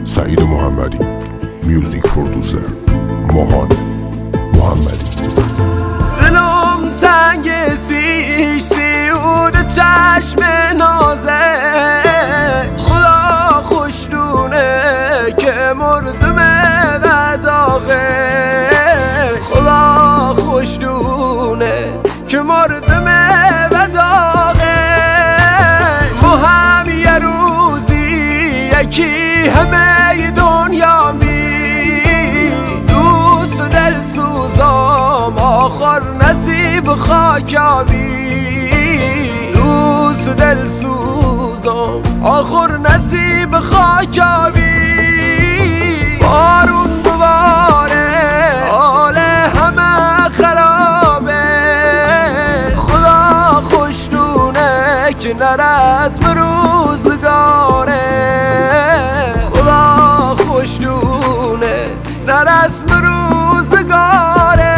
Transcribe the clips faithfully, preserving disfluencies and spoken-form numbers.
سعید محمدی، میوزیک پرودوسر ماهان محمدی. دلم تنگ سیش سیود چشم نازش، خدا خوشدونه که مردم و داغش، خدا خوشدونه که مردم و داغش. ما هم یه روزی یکی همه دنیا می دوست و دل سوزام آخر نصیب خاکامی، دوست و دل سوزام آخر نصیب خاکامی. بارون دوباره حال همه خرابه، خدا خوشدونه که نرسم روزگاره، خدا خوشدونه نرسم روزگاره.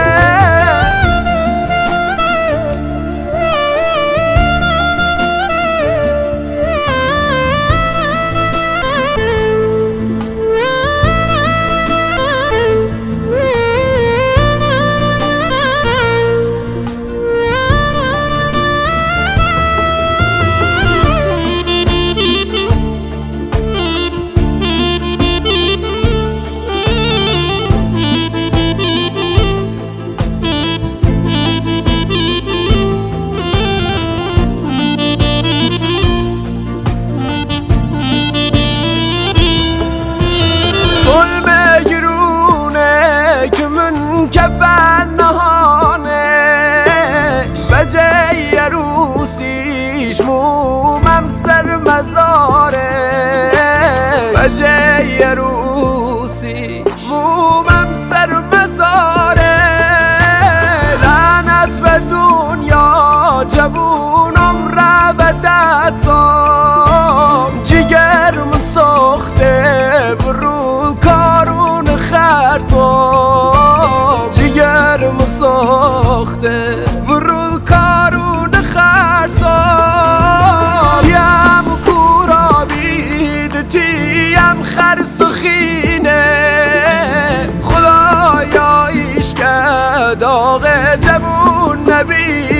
کفن نهانش بجای عروسیش مومم سر مزارش، بجای عروسیش مومم سر مزارش. لعنت به دنیا جوونم را به دستم، جگرم سخته برو کارون خرسم، جگرم ساخته برو کارون خرسان. تیم کورا بید تیم خرس و خینه، خدایا ایش که داغ جمون نبی